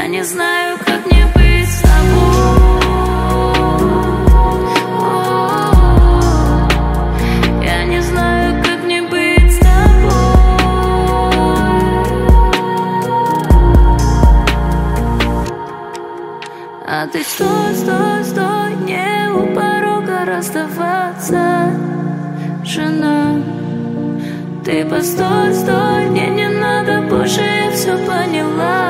Я не знаю, как мне быть с тобой. Я не знаю, как мне быть с тобой. А ты стой, стой, стой, не у порога расставаться, жена. Ты постой, стой, мне не надо больше, я все поняла.